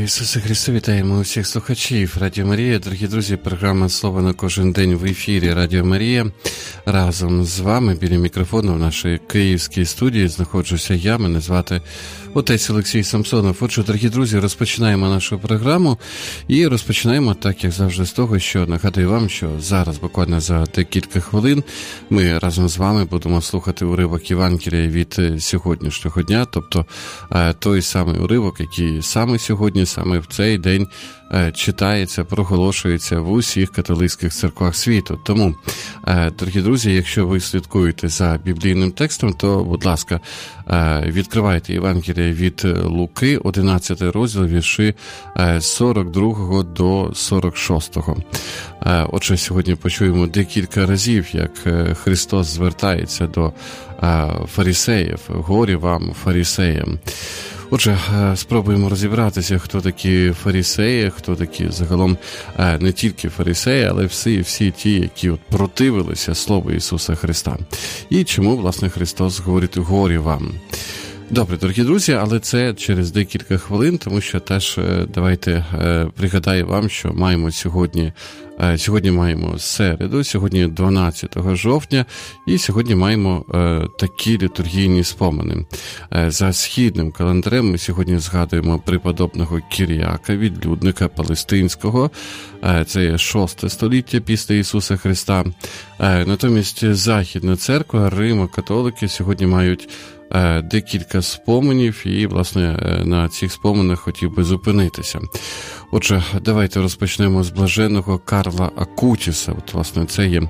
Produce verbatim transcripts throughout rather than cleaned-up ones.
Ісусе Христе, вітаємо усіх слухачів Радіо Марія. Дорогі друзі, програма «Слово на кожен день» в ефірі Радіо Марія. Разом з вами біля мікрофону в нашій київській студії знаходжуся я, мене звати отець Олексій Самсонов. Отже, дорогі друзі, розпочинаємо нашу програму і розпочинаємо, так як завжди, з того, що нагадую вам, що зараз, буквально за декілька хвилин, ми разом з вами будемо слухати уривок Євангелія від сьогоднішнього дня, тобто той самий уривок, який саме сьогодні, саме в цей день читається, проголошується в усіх католицьких церквах світу. Тому, дорогі друзі, якщо ви слідкуєте за біблійним текстом, то, будь ласка, відкривайте Євангелія від Луки, одинадцятий розділ, вірші з сорок другого до сорок шостого. Отже, сьогодні почуємо декілька разів, як Христос звертається до фарисеїв. «Горі вам, фарисеям». Отже, спробуємо розібратися, хто такі фарисеї, хто такі загалом не тільки фарисеї, але всі, всі ті, які от противилися Слову Ісуса Христа. І чому, власне, Христос говорить «горі вам». Добре, дорогі друзі, але це через декілька хвилин, тому що теж давайте пригадаю вам, що маємо сьогодні, сьогодні маємо середу, сьогодні дванадцятого жовтня, і сьогодні маємо такі літургійні спомини. За східним календарем ми сьогодні згадуємо преподобного Кіріака, відлюдника палестинського, це є шосте століття після Ісуса Христа. Натомість Західна церква, Римо-католики сьогодні мають декілька споменів, і, власне, на цих споменах хотів би зупинитися. Отже, давайте розпочнемо з блаженного Карла Акутіса. От, власне, це є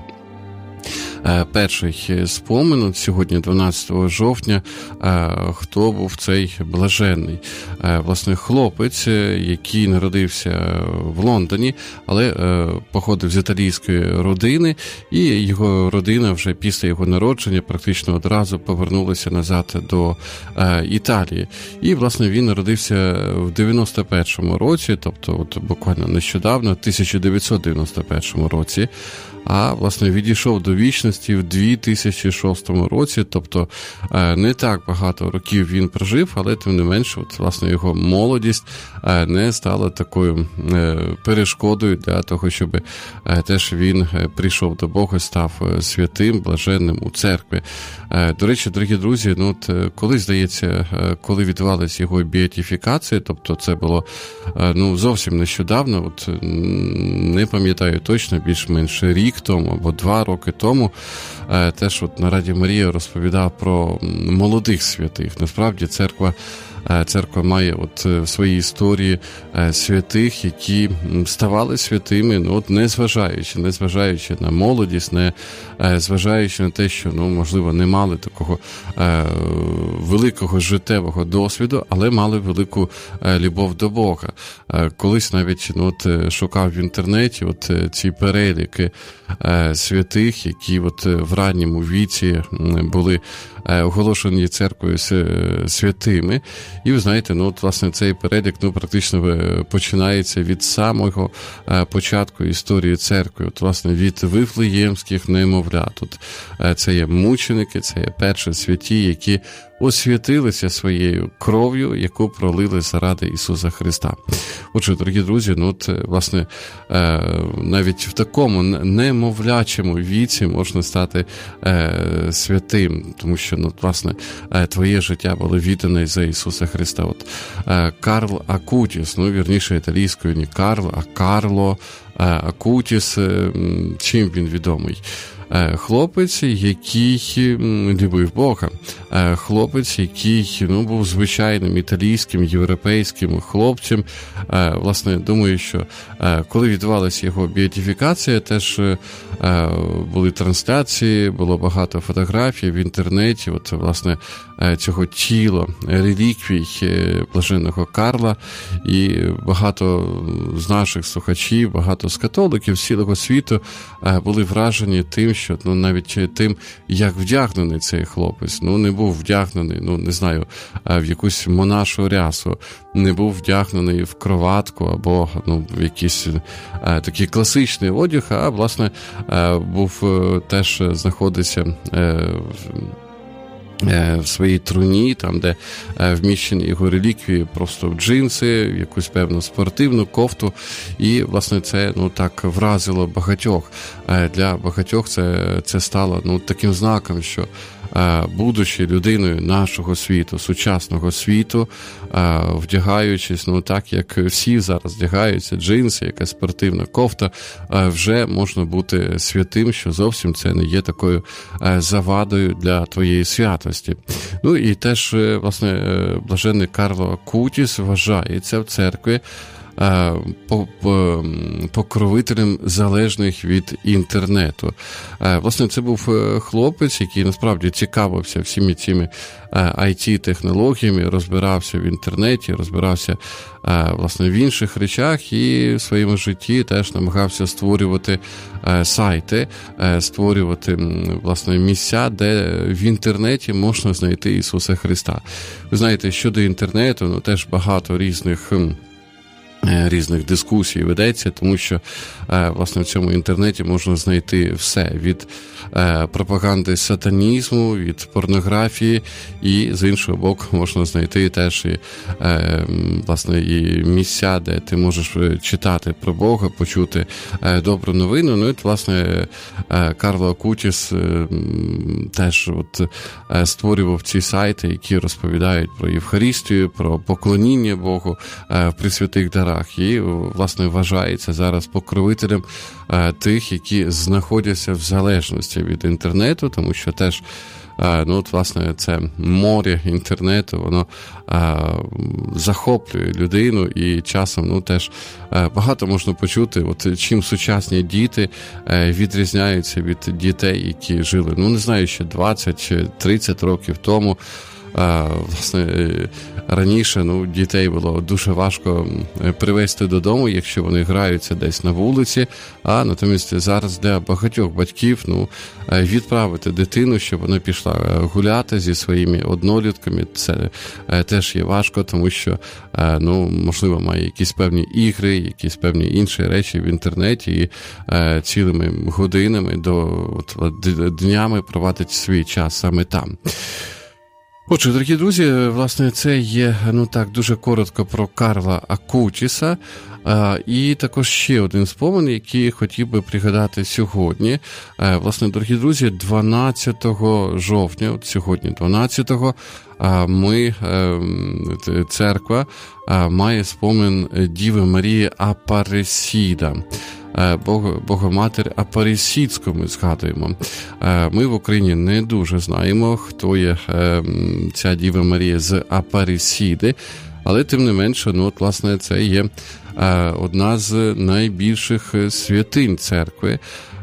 перший спомин. От сьогодні, дванадцятого жовтня, хто був цей блаженний? Власне, хлопець, який народився в Лондоні, але походив з італійської родини, і його родина вже після його народження практично одразу повернулася назад до Італії. І, власне, він народився в дев'яносто першому році, тобто от буквально нещодавно, тисяча дев'ятсот дев'яносто першому році, а, власне, відійшов до вічності в дві тисячі шостому році, тобто не так багато років він прожив, але, тим не менше, от, власне, його молодість не стала такою перешкодою для того, щоб теж він прийшов до Бога, став святим, блаженним у церкві. До речі, дорогі друзі, ну, от, коли, здається, коли відбувалася його беатифікація, тобто це було, ну, зовсім нещодавно, от, не пам'ятаю точно, більш-менш рік тому або два роки тому, теж от на Радіо Марія розповідав про молодих святих. Насправді церква Церква має от в своїй історії святих, які ставали святими, ну, от не зважаючи, не зважаючи на молодість, не зважаючи на те, що, ну, можливо, не мали такого е, великого життєвого досвіду, але мали велику е, любов до Бога. Е, колись навіть, ну, от, шукав в інтернеті от ці переліки е, святих, які от в ранньому віці були оголошені церквою святими. І ви знаєте, ну от, власне, цей перелік, ну, практично починається від самого початку історії церкви. От, власне, від вифлеємських немовлят. От, це є мученики, це є перші святі, які освятилися своєю кров'ю, яку пролили заради Ісуса Христа. Отже, дорогі друзі, ну от, власне, навіть в такому немовлячому віці можна стати святим, тому що, ну, власне, твоє життя було віддане за Ісуса Христа. От Карл Акутіс, ну, вірніше, італійською не Карл, а Карло Акутіс, чим він відомий? Хлопець, який любив Бога. Хлопець, який, ну, був звичайним італійським, європейським хлопцем. Власне, думаю, що коли відбувалася його беатифікація, теж були трансляції, було багато фотографій в інтернеті, от, власне, цього тіла, реліквій блаженного Карла, і багато з наших слухачів, багато з католиків з цілого світу були вражені тим, що, ну, навіть тим, як вдягнений цей хлопець. Ну, не був вдягнений, ну, не знаю, в якусь монашу рясу, не був вдягнений в кроватку або, ну, в якийсь а, такий класичний одяг, а, власне, а, був теж знаходиться а, в своїй труні, там, де вміщені його реліквії, просто в джинси, в якусь певну спортивну кофту. І, власне, це, ну, так вразило багатьох. Для багатьох це, це стало, ну, таким знаком, що будучи людиною нашого світу, сучасного світу, вдягаючись, ну, так, як всі зараз вдягаються, джинси, якась спортивна кофта, вже можна бути святим, що зовсім це не є такою завадою для твоєї святості. Ну, і теж, власне, блаженний Карло Акутіс вважається в церкві покровителем залежних від інтернету. Власне, це був хлопець, який насправді цікавився всіми цими ай ті-технологіями, розбирався в інтернеті, розбирався, власне, в інших речах і в своєму житті теж намагався створювати сайти, створювати, власне, місця, де в інтернеті можна знайти Ісуса Христа. Ви знаєте, щодо інтернету, ну, теж багато різних різних дискусій ведеться, тому що, власне, в цьому інтернеті можна знайти все, від пропаганди сатанізму, від порнографії, і, з іншого боку, можна знайти теж і, власне, і місця, де ти можеш читати про Бога, почути добру новину. Ну, і, власне, Карло Акутіс теж от створював ці сайти, які розповідають про Євхаристію, про поклоніння Богу в присвятих дарах. І, власне, вважається зараз покровителем тих, які знаходяться в залежності від інтернету, тому що теж, ну, от, власне, це море інтернету, воно захоплює людину, і часом, ну, теж багато можна почути, от чим сучасні діти відрізняються від дітей, які жили, ну, не знаю, ще двадцять-тридцять років тому. Власне, раніше, ну, дітей було дуже важко привезти додому, якщо вони граються десь на вулиці, а натомість зараз для багатьох батьків, ну, відправити дитину, щоб вона пішла гуляти зі своїми однолітками, це теж є важко, тому що, ну, можливо, має якісь певні ігри, якісь певні інші речі в інтернеті, і цілими годинами до от, днями проводить свій час саме там. Отже, дорогі друзі, власне, це є, ну так, дуже коротко про Карла Акутіса. А, і також ще один спомин, який хотів би пригадати сьогодні. А, власне, дорогі друзі, дванадцятого жовтня, от сьогодні дванадцятого, а, ми, а, церква, а, має спомин Діви Марії Апаресіда. Богоматір Апаресідську ми згадуємо. Ми в Україні не дуже знаємо, хто є ця Діва Марія з Апаресіди, але тим не менше, ну, от, власне, це є одна з найбільших святинь церкви.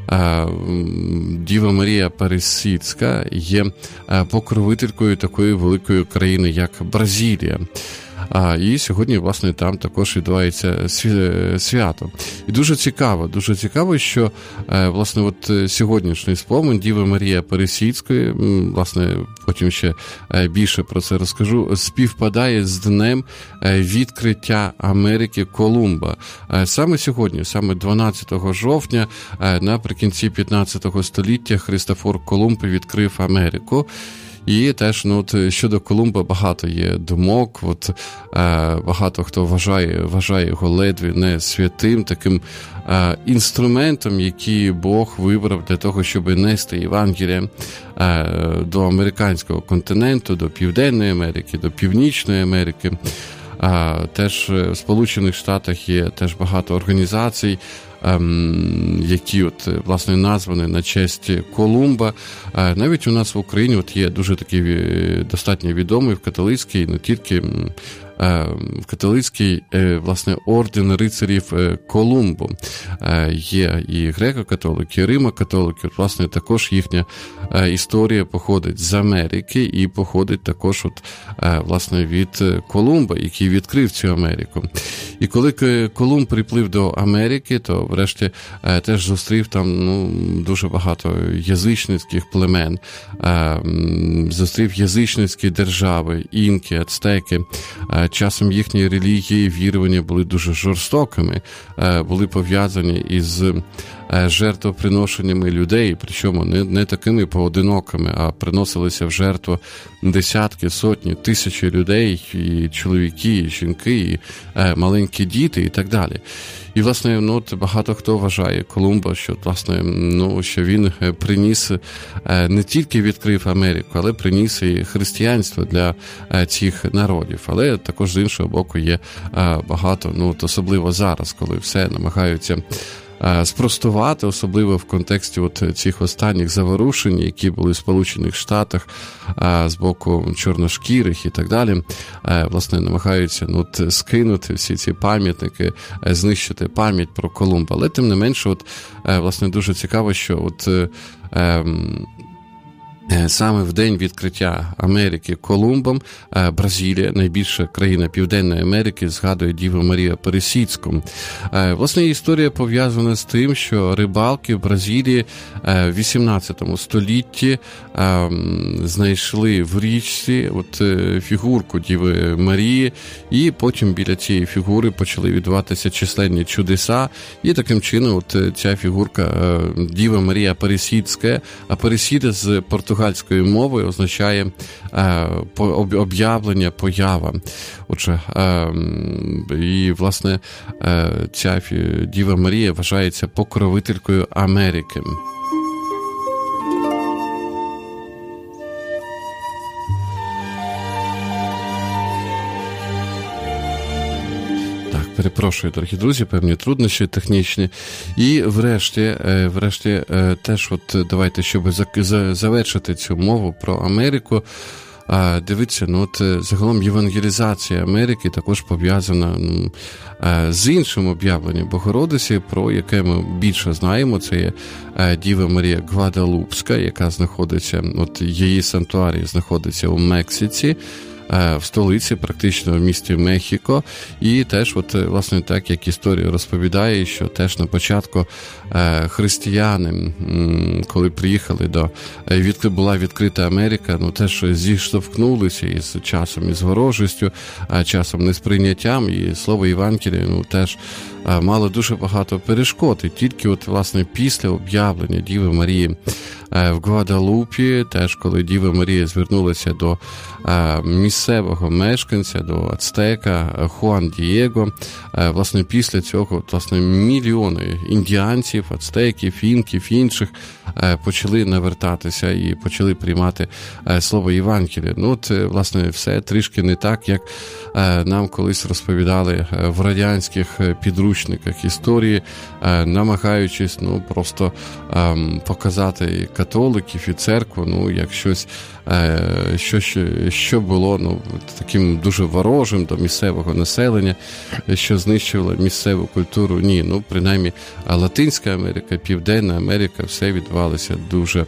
Діва Марія Апаресідська є покровителькою такої великої країни, як Бразилія. А, і сьогодні, власне, там також відбувається свято. І дуже цікаво, дуже цікаво, що, власне, от сьогоднішній спомин Діви Марії Апаресідської, власне, потім ще більше про це розкажу, співпадає з днем відкриття Америки Колумба. Саме сьогодні, саме дванадцятого жовтня, наприкінці п'ятнадцятого століття Христофор Колумб відкрив Америку. І теж, ну, от, щодо Колумба багато є думок, от, е, багато хто вважає, вважає його ледве не святим, таким е, інструментом, який Бог вибрав для того, щоб нести Євангеліє е, до американського континенту, до Південної Америки, до Північної Америки. А, теж в Сполучених Штатах є теж багато організацій, ем, які от, власне, названі на честь Колумба. А, навіть у нас в Україні от є дуже такий достатньо відомий в католицькій, не тільки в католицький, власне, орден рицарів Колумбу. Є і греко-католики, і римо-католики. Власне, також їхня історія походить з Америки і походить також от, власне, від Колумба, який відкрив цю Америку. І коли Колумб приплив до Америки, то врешті теж зустрів там, ну, дуже багато язичницьких племен, зустрів язичницькі держави, інки, ацтеки. Часом їхні релігії і вірування були дуже жорстокими, були пов'язані із жертвоприношеннями людей, причому не, не такими поодинокими, а приносилися в жертву десятки, сотні, тисячі людей, і чоловіки, і жінки, і маленькі діти, і так далі. І, власне, ну, багато хто вважає Колумба, що, власне, ну, що він приніс, не тільки відкрив Америку, але приніс і християнство для цих народів. Але також, з іншого боку, є багато, ну, особливо зараз, коли все намагаються спростувати, особливо в контексті от цих останніх заворушень, які були в Сполучених Штатах з боку чорношкірих і так далі, власне, намагаються ну, от, скинути всі ці пам'ятники, знищити пам'ять про Колумба. Але, тим не менше, от, власне, дуже цікаво, що от ем, саме в день відкриття Америки Колумбом Бразилія, найбільша країна Південної Америки, згадує Діву Марію Апаресідську. Власне, історія пов'язана з тим, що рибалки в Бразилії в вісімнадцятому столітті знайшли в річці от фігурку Діви Марії, і потім біля цієї фігури почали відбуватися численні чудеса, і таким чином от ця фігурка Діва Марія Апаресідська, Апаресіда з португальської португальської мови означає е, об'явлення, поява. Отже, е, і, власне, е, ця Діва Марія вважається покровителькою Америки. Перепрошую, дорогі друзі, певні труднощі технічні. І врешті, врешті теж от давайте, щоб завершити цю мову про Америку, дивіться, ну от загалом євангелізація Америки також пов'язана ну, з іншим об'явленням Богородиці, про яке ми більше знаємо. Це є Діва Марія Гвадалупська, яка знаходиться, от її санктуарій знаходиться у Мексиці, в столиці, практично в місті Мехіко. І теж, от, власне, так, як історія розповідає, що теж на початку християни, коли приїхали до, від, була відкрита Америка, ну, теж зіштовхнулися із часом, із ворожістю, часом несприйняттям, і слово Євангелія, ну, теж мало дуже багато перешкод. І тільки, от, власне, після об'явлення Діви Марії в Гвадалупі, теж коли Діва Марія звернулася до місцевого мешканця, до ацтека Хуан Дієго, власне, після цього, власне, мільйони індіанців, ацтеків, інків, інших почали навертатися і почали приймати слово Євангелія. Ну, от, власне, все трішки не так, як нам колись розповідали в радянських підручниках історії, намагаючись, ну, просто показати католиків і церкву, ну, як щось, що, що було, ну, таким дуже ворожим до місцевого населення, що знищувало місцеву культуру. Ні, ну, принаймні, Латинська Америка, Південна Америка, все відбувалося дуже,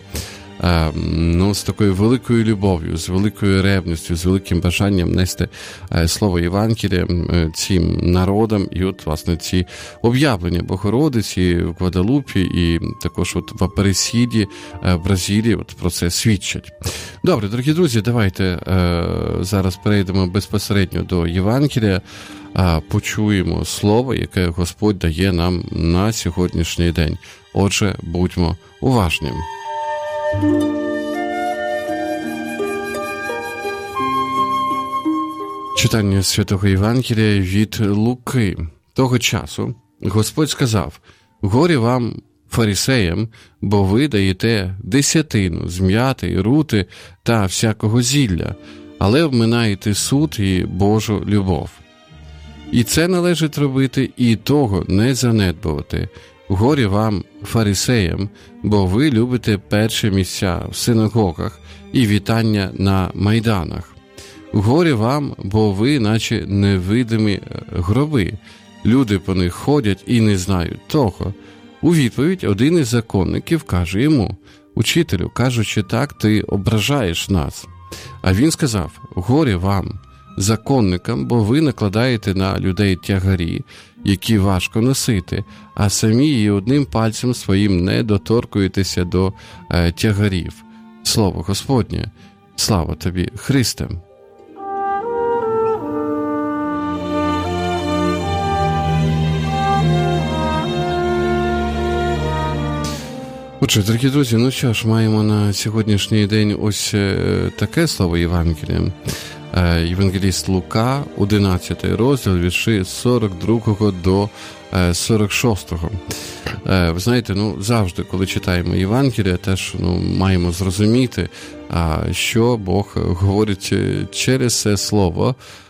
ну, з такою великою любов'ю, з великою ревністю, з великим бажанням нести слово Євангелія цим народам. І от, власне, ці об'явлення Богородиці в Гвадалупі і також от в Апаресіді, в Бразилії, от про це свідчать. Добре, дорогі друзі, давайте зараз перейдемо безпосередньо до Євангелія, почуємо слово, яке Господь дає нам на сьогоднішній день. Отже, будьмо уважні. Читання Святого Євангелія від Луки. Того часу Господь сказав: «Горі вам, фарисеям, бо ви даєте десятину з м'яти, рути та всякого зілля, але обминаєте суд і Божу любов. І це належить робити, і того не занедбувати. Горі вам, фарисеям, бо ви любите перші місця в синагогах і вітання на майданах. Горі вам, бо ви, наче невидимі гроби, люди по них ходять і не знають того». У відповідь один із законників каже йому: «Учителю, кажучи так, ти ображаєш нас». А він сказав: «Горі вам, законникам, бо ви накладаєте на людей тягарі, які важко носити, а самі і одним пальцем своїм не доторкуєтеся до е, тягарів». Слово Господнє. Слава тобі, Христе! Отже, дорогі друзі, ну що ж, маємо на сьогоднішній день ось таке слово Євангелія. Євангеліст Лука, одинадцятий розділ, вірші з сорок другого до сорок шостого. Ви знаєте, ну, завжди, коли читаємо Євангелія, теж ну, маємо зрозуміти, що Бог говорить через це слово,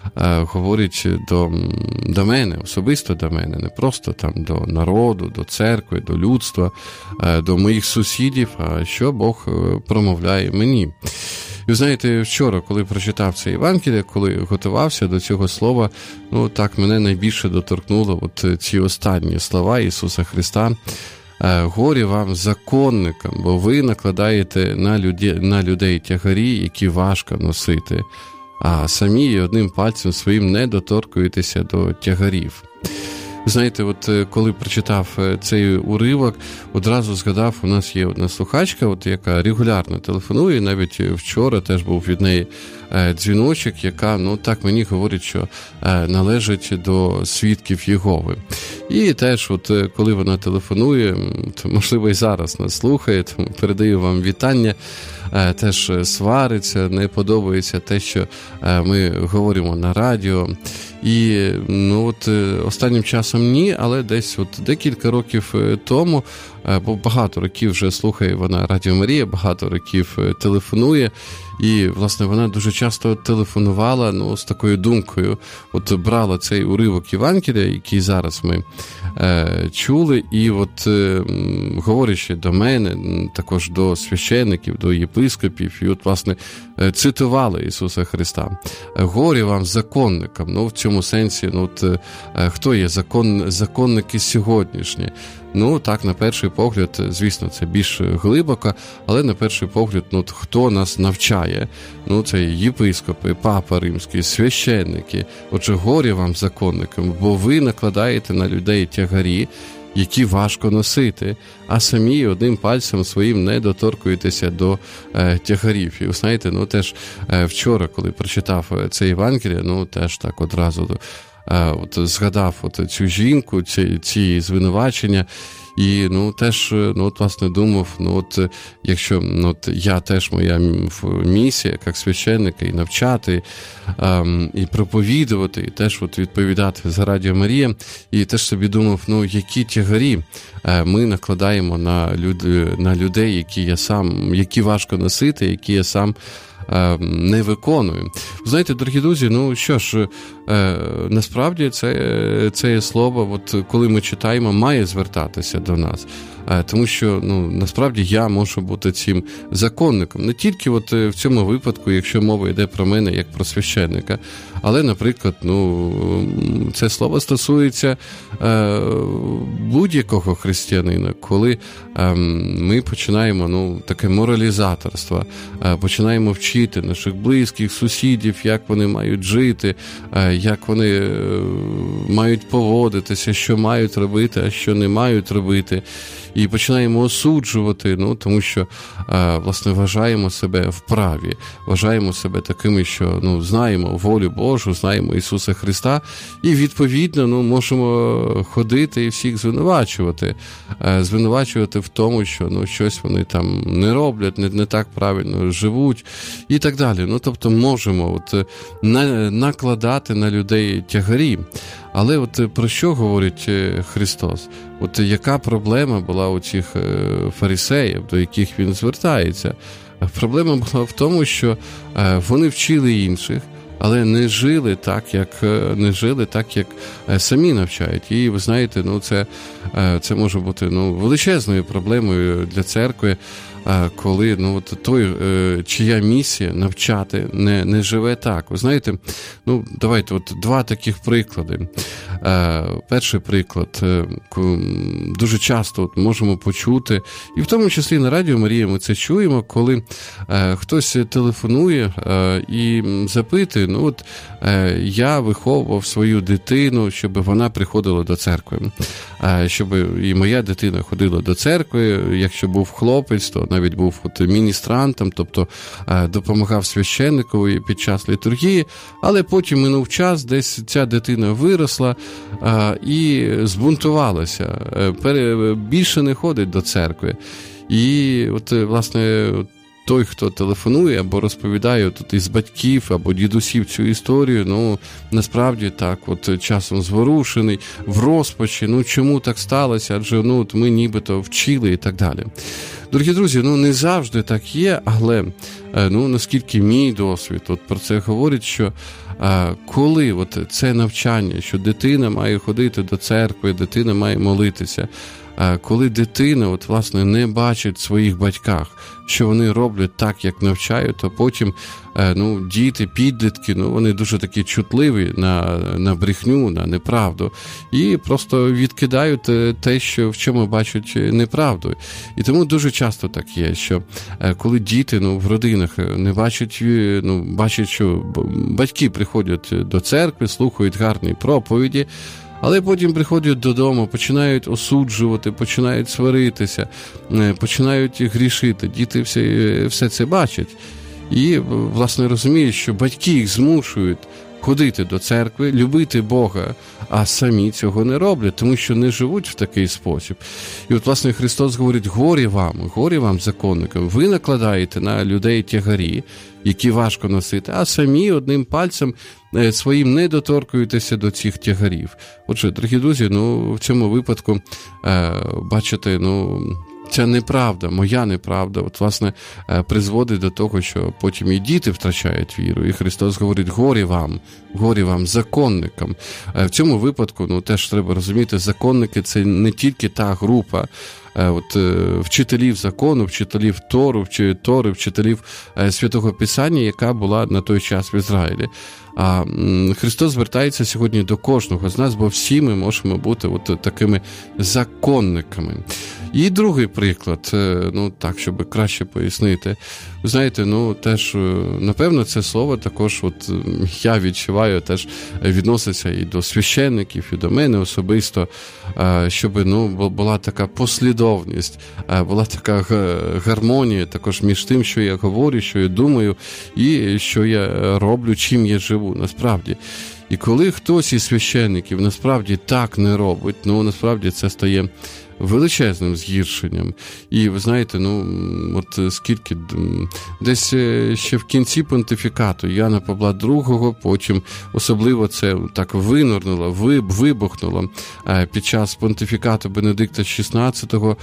говорить до, до мене, особисто до мене, не просто там до народу, до церкви, до людства, до моїх сусідів, а що Бог промовляє мені. І, знаєте, вчора, коли прочитав це Євангеліє, коли готувався до цього слова, ну, так мене найбільше доторкнуло от ці останні слова Ісуса Христа. «Горі вам, законникам, бо ви накладаєте на людей, на людей тягарі, які важко носити, а самі одним пальцем своїм не доторкуєтеся до тягарів». Знаєте, от коли прочитав цей уривок, одразу згадав, у нас є одна слухачка, от, яка регулярно телефонує, навіть вчора теж був від неї дзвіночок, яка, ну так мені говорить, що належить до свідків Єгови. І теж, от коли вона телефонує, то, можливо, і зараз нас слухає, тому передаю вам вітання, теж свариться, не подобається те, що ми говоримо на радіо. І ну, от, останнім часом ні, але десь от декілька років тому, бо багато років вже слухає вона Радіо Марія, багато років телефонує, і, власне, вона дуже часто телефонувала, ну, з такою думкою, от брала цей уривок Євангелія, який зараз ми е, чули, і от е, говорячи до мене, також до священиків, до єпископів, і от, власне, цитували Ісуса Христа. «Горі вам, законникам». Ну, в цьому сенсі, ну, от, е, хто є закон, законники сьогоднішні? Ну, так, на перший погляд, звісно, це більш глибоко, але на перший погляд, ну, хто нас навчає? Ну, це єпископи, папа римський, священники. Отже, горі вам, законникам, бо ви накладаєте на людей тягарі, які важко носити, а самі одним пальцем своїм не доторкуєтеся до е, тягарів. І, ви знаєте, ну, теж е, вчора, коли прочитав це Євангеліє, ну, теж так одразу От, згадав от цю жінку, ці, ці звинувачення, і ну, теж, ну, от, власне, думав, ну, от, якщо ну, от, я теж, моя місія, як священника, і навчати, ем, і проповідувати, і теж от, відповідати за Радіо Марія, і теж собі думав, ну, які тягарі е, ми накладаємо на, люд, на людей, які я сам, які важко носити, які я сам не виконую. Знаєте, дорогі друзі, ну що ж, е, насправді це, це слово, от, коли ми читаємо, має звертатися до нас. Е, тому що, ну, насправді я можу бути цим законником. Не тільки от в цьому випадку, якщо мова йде про мене як про священника, але, наприклад, ну, це слово стосується е, будь-якого християнина, коли е, ми починаємо, ну, таке моралізаторство, е, починаємо вчити наших близьких, сусідів, як вони мають жити, е, як вони е, мають поводитися, що мають робити, а що не мають робити. І починаємо осуджувати, ну, тому що, е, власне, вважаємо себе вправі, вважаємо себе такими, що, ну, знаємо волю Божу, знаємо Ісуса Христа, і, відповідно, ну, можемо ходити і всіх звинувачувати. Е, звинувачувати в тому, що, ну, щось вони там не роблять, не, не так правильно живуть, і так далі. Ну, тобто, можемо от, на, накладати на людей тягарі. Але от про що говорить Христос? От яка проблема була у цих фарисеїв, до яких він звертається? Проблема була в тому, що вони вчили інших, але не жили так, як не жили так, як самі навчають. І ви знаєте, ну це, це може бути, ну, величезною проблемою для церкви, коли, ну, от той, чия місія навчати, не, не живе так. Ви знаєте, ну, давайте от два таких приклади. Перший приклад, дуже часто от можемо почути, і в тому числі на Радіо Марія ми це чуємо, коли хтось телефонує і запитує, ну, от я виховував свою дитину, щоб вона приходила до церкви, щоб і моя дитина ходила до церкви, якщо був хлопець, то навіть був от міністрантом, тобто допомагав священникові під час літургії, але потім минув час, десь ця дитина виросла і збунтувалася, більше не ходить до церкви. І от, власне, той, хто телефонує або розповідає тут із батьків або дідусів цю історію, ну, насправді так, от часом зворушений, в розпачі, ну, чому так сталося, адже, ну, от ми нібито вчили і так далі. Дорогі друзі, ну, не завжди так є, але, ну, наскільки мій досвід от про це говорить, що а, коли от це навчання, що дитина має ходити до церкви, дитина має молитися, а коли дитина, от, власне, не бачить в своїх батьках, що вони роблять так, як навчають, то потім, ну, діти, підлітки, ну, вони дуже такі чутливі на, на брехню, на неправду, і просто відкидають те, що в чому бачать неправду. І тому дуже часто так є, що коли діти, ну, в родинах не бачать, ну, бачать, що батьки приходять до церкви, слухають гарні проповіді, але потім приходять додому, починають осуджувати, починають сваритися, починають грішити. Діти все, все це бачать. І, власне, розуміють, що батьки їх змушують ходити до церкви, любити Бога, а самі цього не роблять, тому що не живуть в такий спосіб. І от, власне, Христос говорить: горі вам, горі вам, законникам, ви накладаєте на людей тягарі, які важко носити, а самі одним пальцем своїм не доторкуєтеся до цих тягарів. Отже, дорогі друзі, ну, в цьому випадку, бачите, ну, ця неправда, моя неправда, от, власне, призводить до того, що потім і діти втрачають віру. І Христос говорить: горі вам, горі вам, законникам. В цьому випадку, ну, теж треба розуміти, законники – це не тільки та група, от, вчителів закону, вчителів Тору, Тори, вчителів Святого Писання, яка була на той час в Ізраїлі. А Христос звертається сьогодні до кожного з нас, бо всі ми можемо бути от такими законниками. І другий приклад, ну так, щоб краще пояснити. Ви знаєте, ну теж, напевно, це слово також, от я відчуваю, теж відноситься і до священників, і до мене особисто, щоб, ну, була така послідовність, була така гармонія також між тим, що я говорю, що я думаю, і що я роблю, чим я живу, насправді. І коли хтось із священників насправді так не робить, ну, насправді це стає величезним згіршенням. І ви знаєте, ну, от скільки, десь ще в кінці понтифікату Яна Павла другого, потім особливо це так винурнуло, вибухнуло під час понтифікату Бенедикта шістнадцятого,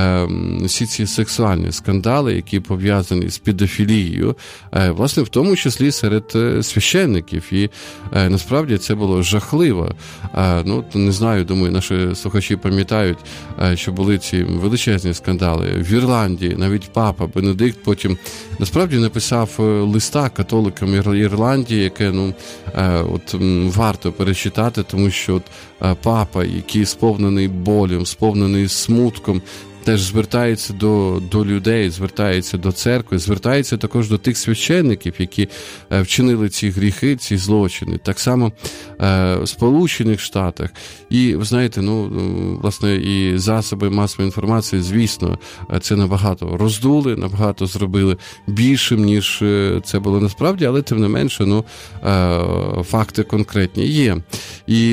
всі ці сексуальні скандали, які пов'язані з педофілією, власне, в тому числі серед священників. І насправді це було жахливо. Ну, не знаю, думаю, наші слухачі пам'ятають, що були ці величезні скандали. В Ірландії навіть папа Бенедикт потім насправді написав листа католикам Ірландії, яке, ну, от варто перечитати, тому що от папа, який сповнений болем, сповнений смутком, теж звертається до, до людей, звертається до церкви, звертається також до тих священників, які вчинили ці гріхи, ці злочини. Так само в Сполучених Штатах. І, ви знаєте, ну, власне, і засоби масової інформації, звісно, це набагато роздули, набагато зробили більшим, ніж це було насправді, але, тим не менше, ну, факти конкретні є. І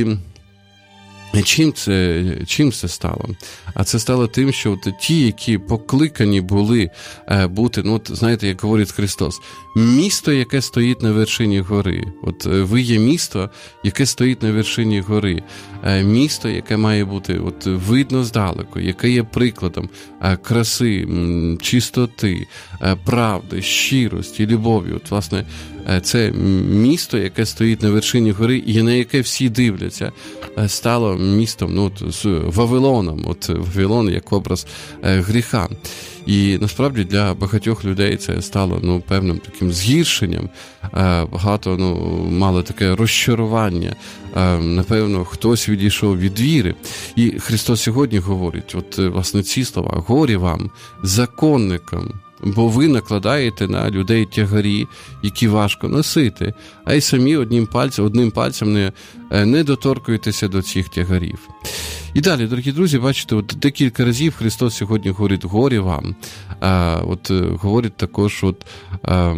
Чим це, чим це стало? А це стало тим, що от ті, які покликані були бути, ну, от, знаєте, як говорить Христос, місто, яке стоїть на вершині гори. От ви є місто, яке стоїть на вершині гори. Місто, яке має бути от видно здалеку, яке є прикладом краси, чистоти, правди, щирості, любові. От, власне, це місто, яке стоїть на вершині гори і на яке всі дивляться, стало містом, ну, от, з Вавилоном. От Вавилон як образ гріха. І насправді для багатьох людей це стало, ну, певним таким згіршенням. Багато, ну, мало таке розчарування. Напевно, хтось відійшов від віри. І Христос сьогодні говорить, от, власне, ці слова: горі вам, законникам, бо ви накладаєте на людей тягарі, які важко носити, а й самі одним пальцем, одним пальцем не, не доторкуєтеся до цих тягарів. І далі, дорогі друзі, бачите, от декілька разів Христос сьогодні говорить: горі вам. А, от говорить також, от, а,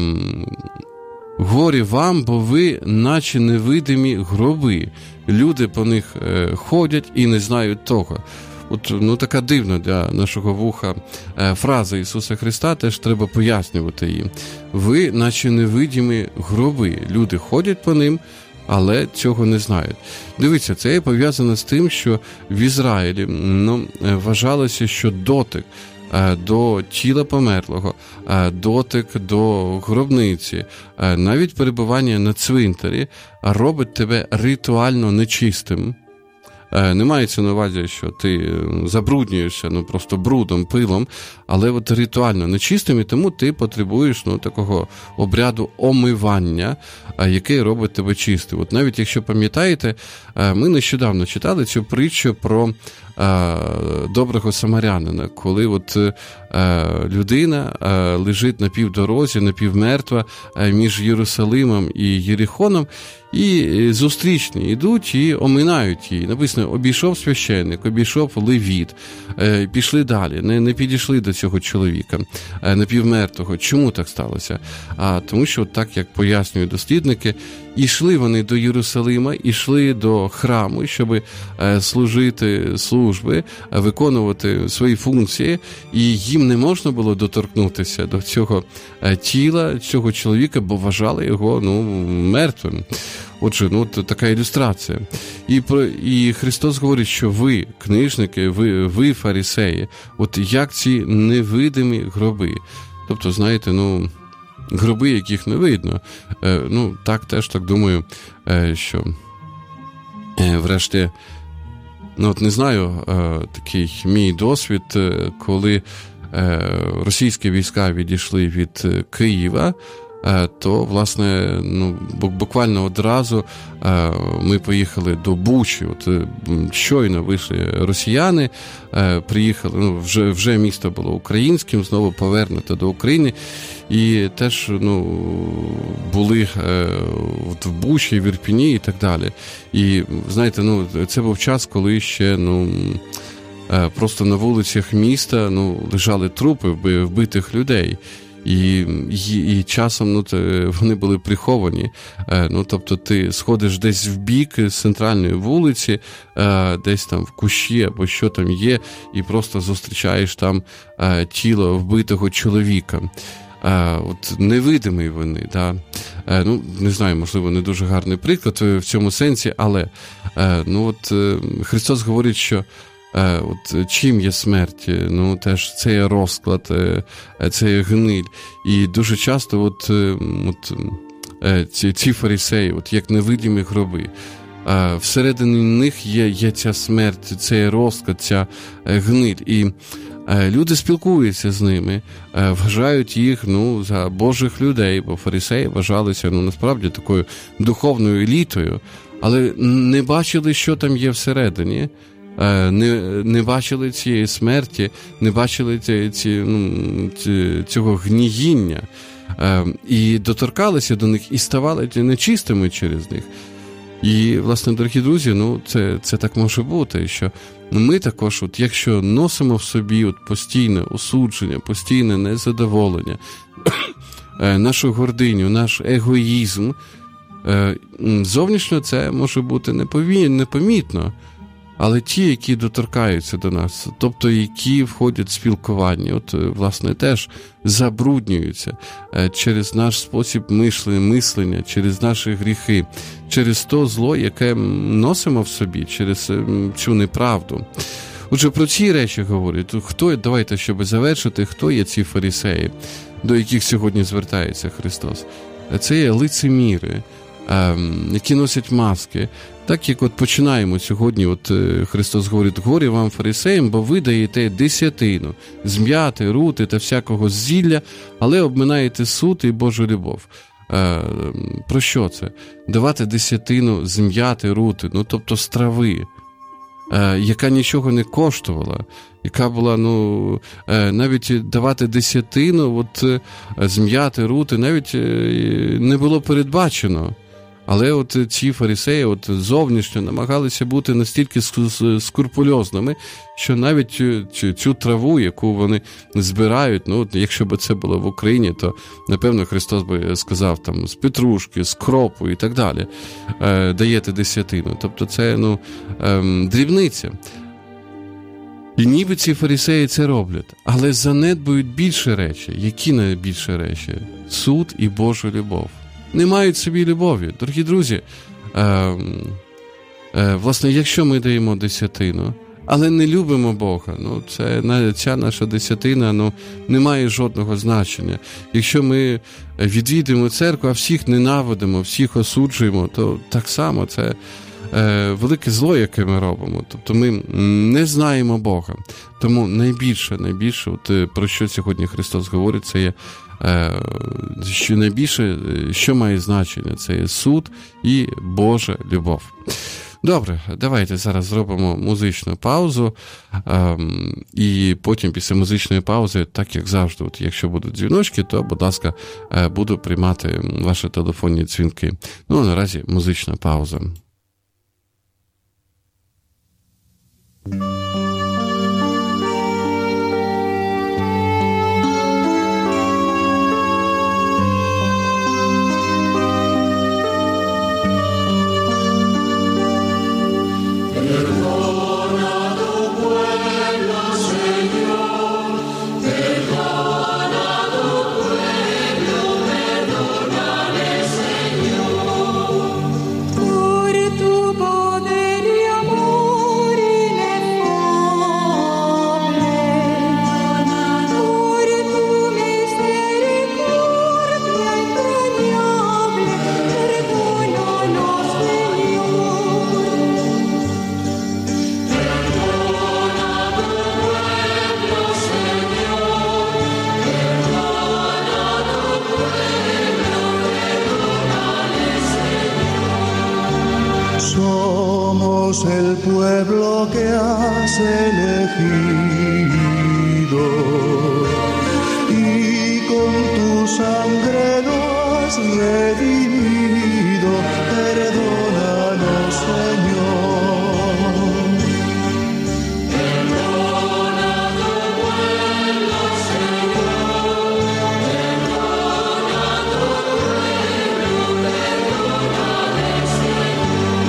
горі вам, бо ви наче невидимі гроби. Люди по них ходять і не знають того. от, ну, така дивна для нашого вуха фраза Ісуса Христа, теж треба пояснювати її. Ви, наче невидимі гроби, люди ходять по ним, але цього не знають. Дивіться, це пов'язано з тим, що в Ізраїлі ну, вважалося, що дотик до тіла померлого, дотик до гробниці, навіть перебування на цвинтарі робить тебе ритуально нечистим. Не мається на увазі, що ти забруднюєшся ну, просто брудом, пилом, але от ритуально нечистим, і тому ти потребуєш ну, такого обряду омивання, який робить тебе чистим. От навіть якщо пам'ятаєте, ми нещодавно читали цю притчу про доброго самарянина, коли от людина лежить на півдорозі, напівмертва між Єрусалимом і Єрихоном, і зустрічні йдуть і оминають її. Написано, обійшов священник, обійшов левіт, пішли далі, не, не підійшли до цього чоловіка напівмертвого. Чому так сталося? А тому що, так як пояснюють дослідники, ішли вони до Єрусалима, ішли до храму, щоб служити служби, виконувати свої функції, і їм не можна було доторкнутися до цього тіла, цього чоловіка, бо вважали його ну, мертвим. Отже, ну, така ілюстрація. І, і Христос говорить, що ви, книжники, ви, ви фарисеї, от як ці невидимі гроби. Тобто, знаєте, ну, гроби, яких не видно. Е, ну, так теж так думаю, е, що е, врешті, ну, от не знаю, е, такий мій досвід, е, коли е, російські війська відійшли від Києва, то, власне, ну, буквально одразу ми поїхали до Бучі. От щойно вийшли росіяни, приїхали, ну, вже, вже місто було українським, знову повернуто до України. І теж, ну, були от в Бучі, в Ірпіні і так далі. І, знаєте, ну, це був час, коли ще, ну, просто на вулицях міста, ну, лежали трупи вбитих людей. І, і, і часом ну, вони були приховані. Ну, тобто ти сходиш десь в бік з центральної вулиці, десь там в кущі або що там є, і просто зустрічаєш там тіло вбитого чоловіка. От невидимий вони, да. Ну, не знаю, можливо, не дуже гарний приклад в цьому сенсі, але ну, от, Христос говорить, що от чим є смерть? Ну, теж це є розклад, це є гниль. І дуже часто от, от, ці, ці фарисеї, от як невидимі гроби, всередині них є, є ця смерть, цей розклад, ця гниль. І люди спілкуються з ними, вважають їх ну, за божих людей, бо фарисеї вважалися ну, насправді такою духовною елітою, але не бачили, що там є всередині. Не, не бачили цієї смерті, не бачили ці, ці, ну, ці, цього гніїння, і доторкалися до них, і ставали нечистими через них. І, власне, дорогі друзі, ну, це, це так може бути, що ми також, от, якщо носимо в собі от, постійне осудження, постійне незадоволення, нашу гординю, наш егоїзм, зовнішньо це може бути непомітно, але ті, які доторкаються до нас, тобто які входять в спілкування, от, власне, теж забруднюються через наш спосіб мислення, через наші гріхи, через то зло, яке носимо в собі, через цю неправду. Отже, про ці речі говорять. Хто, давайте, щоб завершити, хто є ці фарисеї, до яких сьогодні звертається Христос? Це є лицеміри, які носять маски. Так як от починаємо сьогодні, от Христос говорить, горі вам, фарисеям, бо ви даєте десятину, зм'яти, рути та всякого зілля, але обминаєте суд і Божу любов. Е, про що це? Давати десятину, зм'яти, рути, ну тобто страви, е, яка нічого не коштувала, яка була, ну, е, навіть давати десятину, от е, зм'яти, рути, навіть е, не було передбачено. Але от ці фарисеї от зовнішньо намагалися бути настільки скрупульозними, що навіть цю, цю траву, яку вони збирають, ну, якщо б це було в Україні, то, напевно, Христос би сказав, там, з петрушки, з кропу і так далі, е, даєте десятину. Тобто це, ну, е, дрібниця. І ніби ці фарисеї це роблять, але занедбують більше речі. Які найбільше речі? Суд і Божу любов. Не мають собі любові. Дорогі друзі, е, е, власне, якщо ми даємо десятину, але не любимо Бога, ну, це, ця наша десятина ну, не має жодного значення. Якщо ми відвідуємо церкву, а всіх ненавидимо, всіх осуджуємо, то так само це е, велике зло, яке ми робимо. Тобто ми не знаємо Бога. Тому найбільше, найбільше, от, про що сьогодні Христос говорить, це є е, що найбільше, що має значення, це є суд і Божа любов. Добре, давайте зараз зробимо музичну паузу, ем, і потім після музичної паузи, так як завжди, от якщо будуть дзвіночки, то, будь ласка, е, буду приймати ваші телефонні дзвінки. Ну, а наразі музична пауза. El pueblo que has elegido y con tu sangre nos has redimido, perdónanos, Señor. Perdona tu pueblo, Señor, perdona tu pueblo, perdóname, Señor.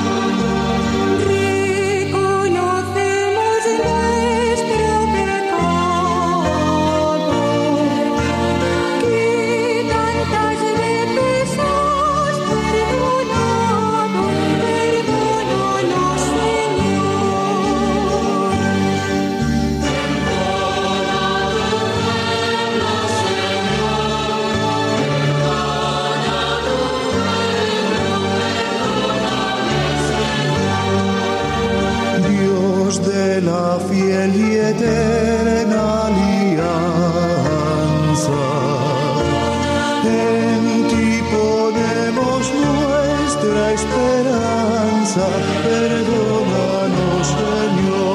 De la fiel y eterna alianza, en ti ponemos nuestra esperanza, perdónanos, Señor.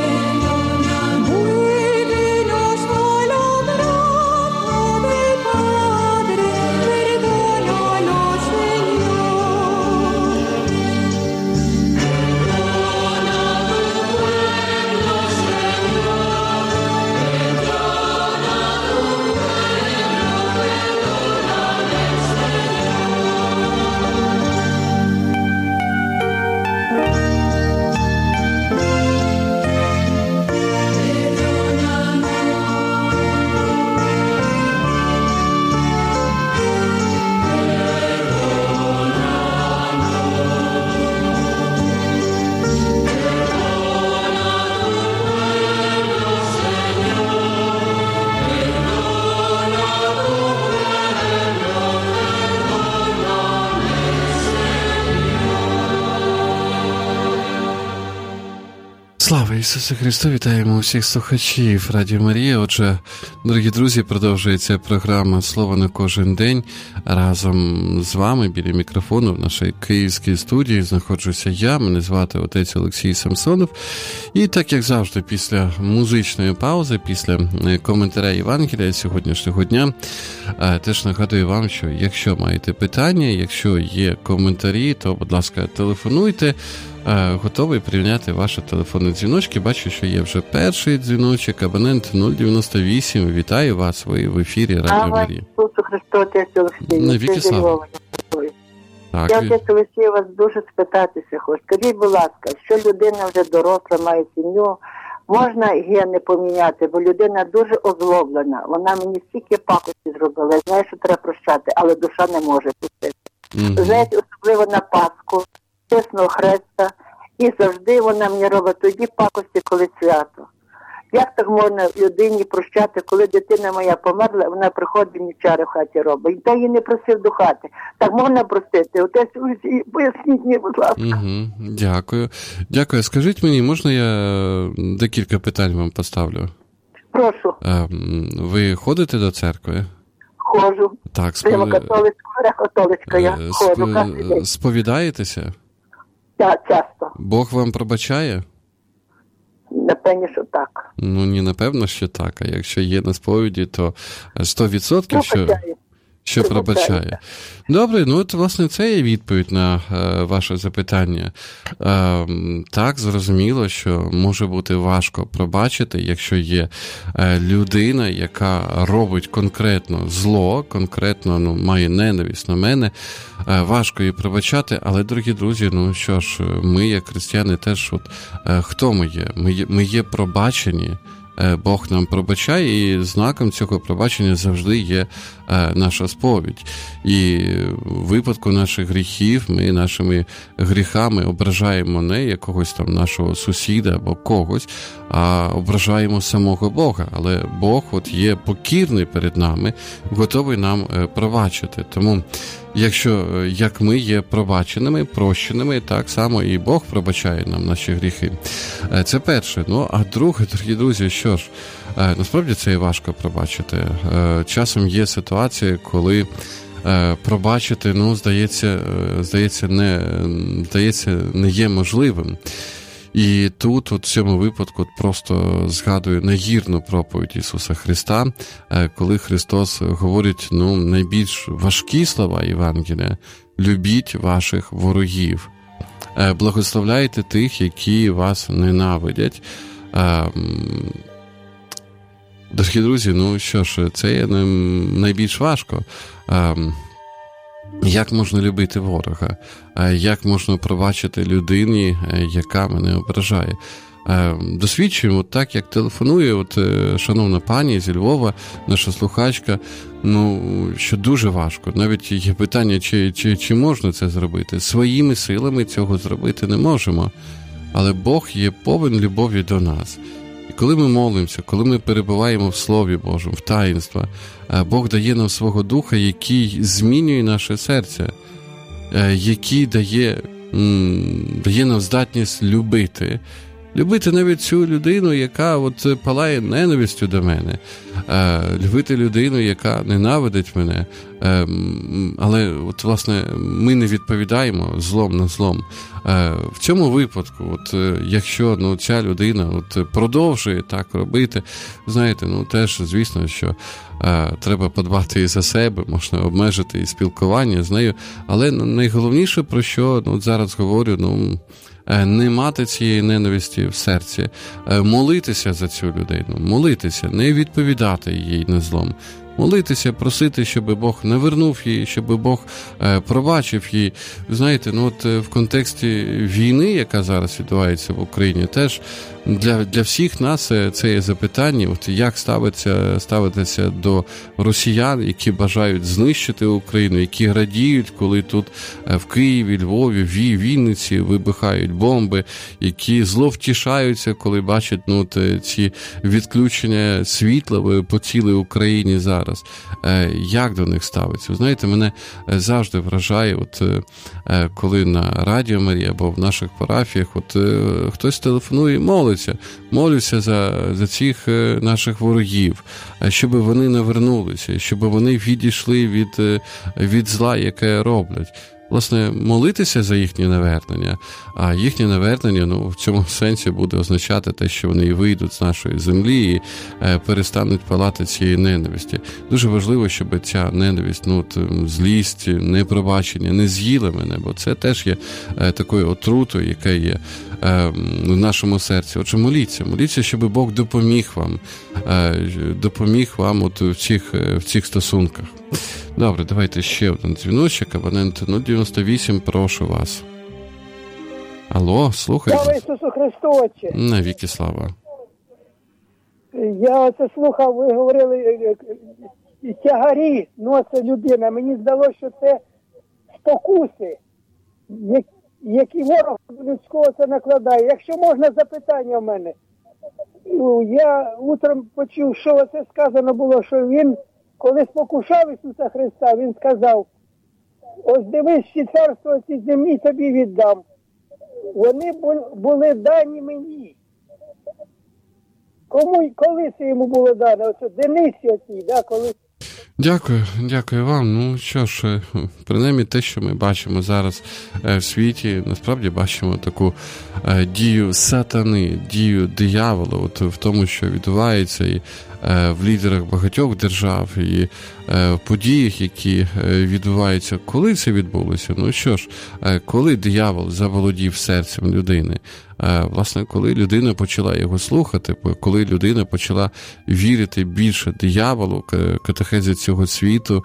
Vuélvenos al abrazo del Padre. Ісусе Христу, вітаємо усіх слухачів Радіо Марія. Отже, дорогі друзі, продовжується програма «Слово на кожен день». Разом з вами біля мікрофону в нашій київській студії знаходжуся я, мене звати отець Олексій Самсонов. І так, як завжди, після музичної паузи, після коментаря Євангелія сьогоднішнього дня, теж нагадую вам, що якщо маєте питання, якщо є коментарі, то, будь ласка, телефонуйте. Готовий прийняти ваші телефонні дзвіночки. Бачу, що є вже перший дзвіночок, абонент нуль дев'яносто вісім. Вітаю вас, ви в ефірі Радіо Марія. Ісусу Христу, отець Олексій. Навіки слава. Я, отець Олексій, вас дуже спитатися хочу. Скажіть, будь ласка, що людина вже доросла, має сім'ю, можна гени поміняти, бо людина дуже озлоблена. Вона мені стільки пакості зробила. Я знаю, що треба прощати, але душа не може пустити. Mm-hmm. Знаєте, особливо на Пасху, чесного Хреста, і завжди вона мені робить тоді пакості, коли свято. Як так можна людині прощати, коли дитина моя померла, вона приходить, мені чари в хаті робить. І то її не просив до хати. Так можна простити? Отець, поясніть мені, будь ласка. Угу, дякую. Дякую. Скажіть мені, можна я декілька питань вам поставлю? Прошу. Ви ходите до церкви? Ходжу. Так, Прямо спов... католицька, католицька я Сп... ходжу. Сповідаєтеся? Так, часто. Бог вам пробачає? Напевно, що так. Ну, не напевно, що так. А якщо є на сповіді, то сто відсотків, що, що пробачає. Добре, ну от, власне, це є відповідь на е, ваше запитання. Е, так, зрозуміло, що може бути важко пробачити, якщо є е, людина, яка робить конкретно зло, конкретно ну, має ненависть на мене, е, важко її пробачати, але, дорогі друзі, ну що ж, ми, як християни, теж, от, е, хто ми є? Ми є, ми є пробачені. Бог нам пробачає, і знаком цього пробачення завжди є наша сповідь. І в випадку наших гріхів ми нашими гріхами ображаємо не якогось там нашого сусіда або когось, а ображаємо самого Бога. Але Бог от є покірний перед нами, готовий нам пробачити. Тому якщо як ми є пробаченими, прощеними, так само і Бог пробачає нам наші гріхи. Це перше. Ну, а друге, дорогі друзі, що ж, насправді це і важко пробачити. Часом є ситуація, коли пробачити, ну, здається, здається, не, здається, не є можливим. І тут, от в цьому випадку, просто згадую нагірну проповідь Ісуса Христа, коли Христос говорить, ну, найбільш важкі слова Євангелія: «Любіть ваших ворогів, благословляйте тих, які вас ненавидять». Дорогі друзі, ну що ж, це є найбільш важко. Як можна любити ворога? Як можна пробачити людині, яка мене ображає? Досвідчуємо, так як телефонує от шановна пані зі Львова, наша слухачка, ну, що дуже важко. Навіть є питання, чи, чи, чи можна це зробити. Своїми силами цього зробити не можемо. Але Бог є повен любові до нас. І коли ми молимося, коли ми перебуваємо в Слові Божому, в таїнства, Бог дає нам свого Духа, який змінює наше серце, який дає, дає нам здатність любити. Любити навіть цю людину, яка от палає ненавистю до мене. Любити людину, яка ненавидить мене. Але, от, власне, ми не відповідаємо злом на злом. В цьому випадку, от, якщо ну, ця людина от, продовжує так робити, знаєте, ну, теж, звісно, що треба подбати і за себе, можна обмежити і спілкування з нею. Але найголовніше, про що ну, от зараз говорю, ну, не мати цієї ненависті в серці, молитися за цю людину, молитися, не відповідати їй на злом, молитися, просити, щоб Бог навернув її, щоб Бог пробачив її. Знаєте, ну от в контексті війни, яка зараз відбувається в Україні, теж для, для всіх нас це є запитання, от як ставиться, ставитися до росіян, які бажають знищити Україну, які радіють, коли тут в Києві, Львові, Вінниці вибухають бомби, які зловтішаються, коли бачать ну, от, ці відключення світла по цілій Україні зараз. зараз, як до них ставиться. Ви знаєте, мене завжди вражає, от коли на Радіо Марія або в наших парафіях, от хтось телефонує і молиться, молюся за, за цих наших ворогів, щоб вони не вернулися, щоб вони відійшли від, від зла, яке роблять. Власне, молитися за їхнє навернення, а їхнє навернення, ну, в цьому сенсі буде означати те, що вони і вийдуть з нашої землі і е, перестануть палати цієї ненависті. Дуже важливо, щоб ця ненависть, ну, злість, непробачення не з'їла мене, бо це теж є е, такою отрутою, яка є е, в нашому серці. Отже, моліться, моліться, щоб Бог допоміг вам, е, допоміг вам от в цих, в цих стосунках. Добре, давайте ще один дзвіночок, абонент нуль дев'яносто вісім, прошу вас. Алло, слухайте. Слава Ісусу Христу, Отче. Навіки слава. Я оце слухав, ви говорили, тягарі носить людина. Мені здалося, що це спокуси, які ворог людського це накладає. Якщо можна, запитання в мене. Ну, я утром почув, що це сказано було, що він, коли спокушав Ісуса Христа, він сказав: ось дивись, всі царства ці землі тобі віддам. Вони були дані мені. Кому, коли це йому було дано? Оце Денисі оці, да, коли... Дякую, дякую вам. Ну що ж, принаймні те, що ми бачимо зараз в світі, насправді бачимо таку дію сатани, дію диявола, от в тому, що відбувається і в лідерах багатьох держав, і в подіях, які відбуваються. Коли це відбулося? Ну що ж, коли диявол заволодів серцем людини? Власне, коли людина почала його слухати, коли людина почала вірити більше дияволу, катехезі цього світу,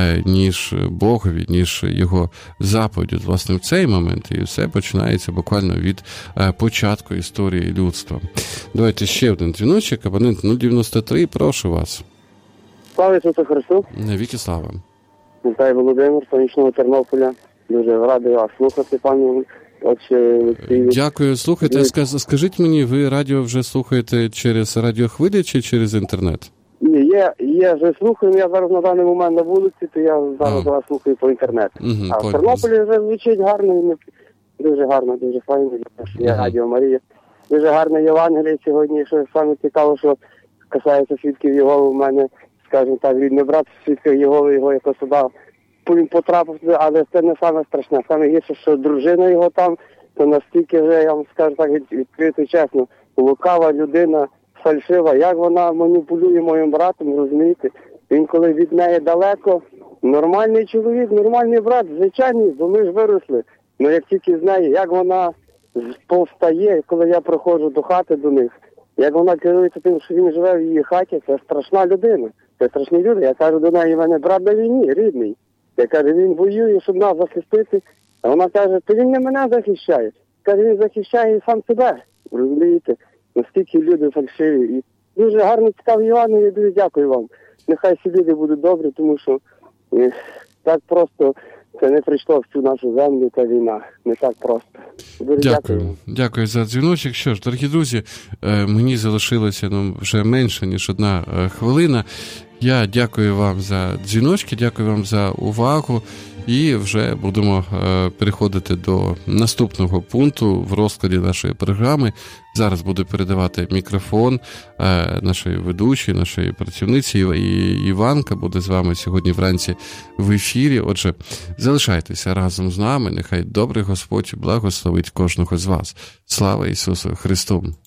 ніж Богові, ніж його заповіді. Власне, в цей момент і все починається буквально від початку історії людства. Давайте ще один дзвіночок, абонент нуль дев'яносто три, прошу вас. Слава Ісусу Христу. Навіки слава. Вітаю, Володимир, сонячного Тернополя. Дуже радий вас слухати, пані. Отже, дякую. Слухайте, скажіть мені, ви радіо вже слухаєте через радіохвилі чи через інтернет? Ні, є, є вже слухаю, я зараз на даний момент на вулиці, то я зараз вас слухаю по інтернету. Угу, а в Тернополі вже звучить гарно, дуже гарно, дуже файно, є угу. Радіо Марія. Дуже гарне Євангеліє сьогодні, що саме цікаво, що касається свідків Єгови, у мене, скажімо так, рідний брат свідків Єгови, його якось сюди він потрапив, але це не саме страшне. Саме гірше, що дружина його там, то настільки вже, я вам скажу так відкрито чесно, лукава людина, фальшива, як вона маніпулює моїм братом, розумієте? Він коли від неї далеко, нормальний чоловік, нормальний брат, звичайний, бо ми ж виросли. Ну як тільки з неї, як вона повстає, коли я приходжу до хати до них, як вона керується тим, що він живе в її хаті, це страшна людина. Це страшні люди. Я кажу до неї, в мене брат на війні, рідний. Я кажу, він воює, щоб нас захистити. А вона каже, то він не мене захищає. Каже, він захищає і сам себе. Розумієте? Наскільки люди фальшиві. І дуже гарно цікаві Івану, я дуже дякую вам. Нехай всі люди будуть добрі, тому що е, так просто це не прийшло в цю нашу землю, та війна. Не так просто. Дуже дякую. Дякую. Дякую за дзвіночок. Що ж, дорогі друзі, мені залишилося ну, вже менше, ніж одна хвилина. Я дякую вам за дзвіночки, дякую вам за увагу. І вже будемо переходити до наступного пункту в розкладі нашої програми. Зараз буду передавати мікрофон нашої ведучої, нашої працівниці. І Іванка буде з вами сьогодні вранці в ефірі. Отже, залишайтеся разом з нами. Нехай добрий Господь благословить кожного з вас. Слава Ісусу Христу!